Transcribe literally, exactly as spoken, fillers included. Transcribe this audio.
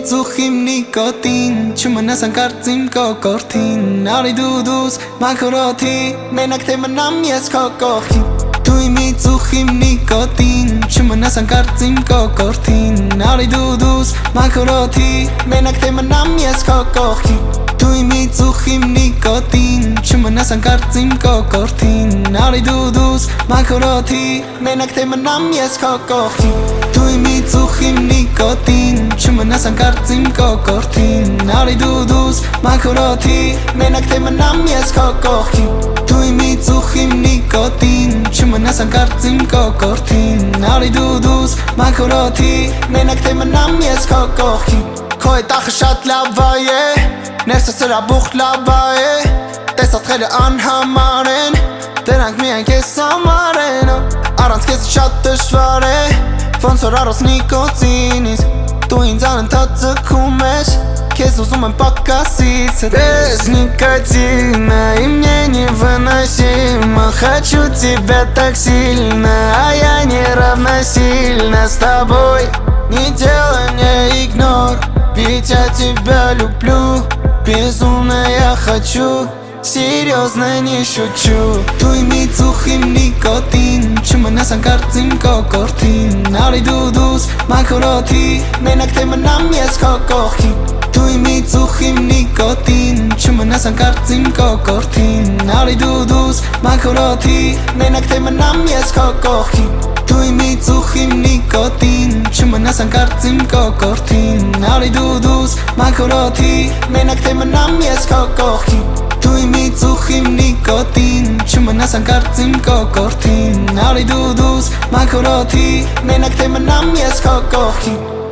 ծուխիմ նիկոտին Չմնաս անկարծիմ կոկորդին Արի դու դուս մաքրոթի Մենակ թե մնամ ես քո կողքին Դու իմի ծուխիմ նիկոտին Չմնաս անկարծիմ կոկորդին Արի դու դուս մաքրոթի Մենակ թե մնամ ես քո կողքին Դու իմի ծուխիմ նիկոտին Չմնաս անկարծիմ կոկորդին Արի դու դուս մաքրոթի Մենակ թե մնամ ես քո կողքին Դու իմի ծուխիմ նիկոտին Չմնաս անկարծիմ կոկորդին Արի դու դուս մաքրոթի Մենակ թե մնամ ես քո կողքին Դու իմի ծուխիմ նիկոտին Չմնաս անկարծիմ կոկորդին Արի դու դուս մաքրոթի Մենակ թե մնամ ես քո կողքին Քո հետ ախը շատ լավ է Ներսը սրա բուխ լավ է Տեսած խելը անհամար են Դրանք միայն կեզ համար են Առանց կեզ շատ դժվար է Ոնց որ առոս նիկոտինից Դու ինձ անընդհատ ձգում ես Քեզ ուզում եմ պակասից Без никотина И мне невыносимо Хочу тебя так сильно А я не равносильно С тобой Не делай мне игнор Ведь я тебя люблю Безумно я хочу Серьезно не шучу Դու իմի ծուխիմ նիկոտին Չմնաս անկարծիմ կոկորդին Արի դու դուս մաքրոթի Մենակ թե մնամ ես քո կողքին Դու իմի ծուխիմ նիկոտին Չմնաս անկարծիմ կոկորդին Արի դու դուս մաքրոթի Մենակ թե մնամ ես քո կողքին Դու իմի ծուխիմ նիկոտին Չմնաս անկարծիմ կոկորդին Արի դու դուս մաքրոթի Մենակ թե մնամ ես քո կողքին Դու իմի ծուխիմ նիկոտին Չմնաս անկարծիմ կոկորդին Արի դու դուս մաքրոթի Մենակ թե մնամ ես քո կողքին